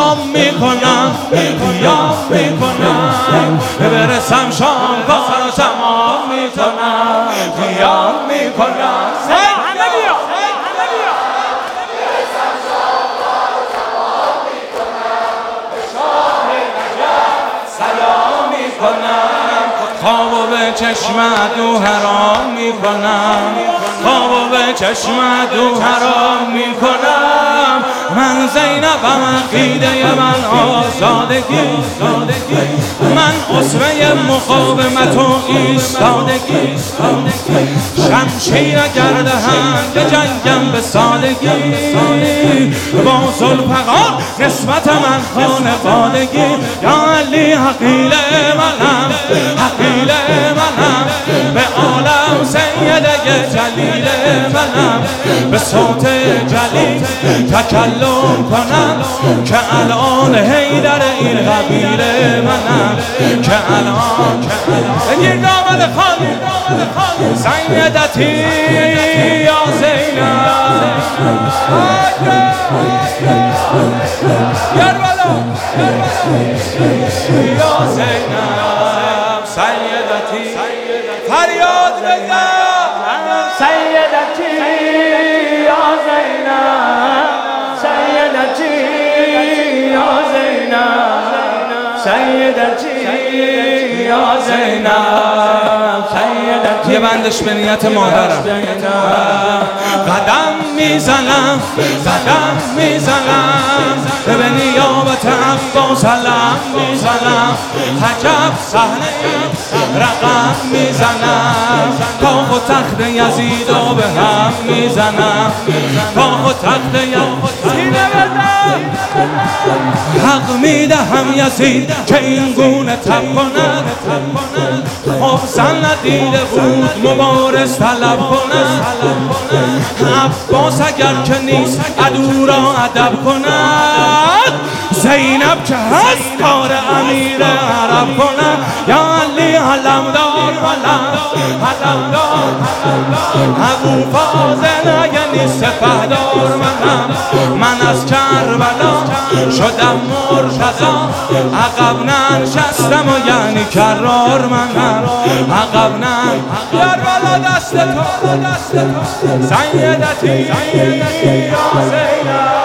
قیام میکنم برسم شام کار تمام میکنم قیام میکنم سلام میکنم خوابو به چشمت او حرام میکنم خوابو به چشمت او حرام میکنم من زینبم عقیده من آزادگی من اسوه مقاومت و ایستادگی شمشیر گردهند به جنگم به سادگی با ذوالفقار نسبت من خانوادگی یا علی حقیل منم به عالم سیده جلیل منم به صوت جلیل تکلم کنم که الان حیدر این قبیله منم که الان بگیر دامن خانم سیدتی یا زینب کربلا یا زینب سیدتی فریاد بزن سیدتی یا زینب سیدتی یا زینب سیدتی یا زینب سیدتی یه بندش به نیت مادرم قدم میزنم به نیابت عباس سلام میزنم عجب صحنه رقم میزنم کاخ و تخت یزید و به هم میزنم کاخ و تخت یزید حق میدهم یزید که این گونه تب کند خب زن ندیده بود مبارز طلب کند عباس اگر که نیست عدو را ادب کند زینب که هست کار امیر عرب کند یا علی علمدار ابو فاضل اگه نیست سپهدار من از کربلا شدم مرتضا عقب ننشستم و یعنی کرار منم عقب کربلا دست تو سیدتی یا زینب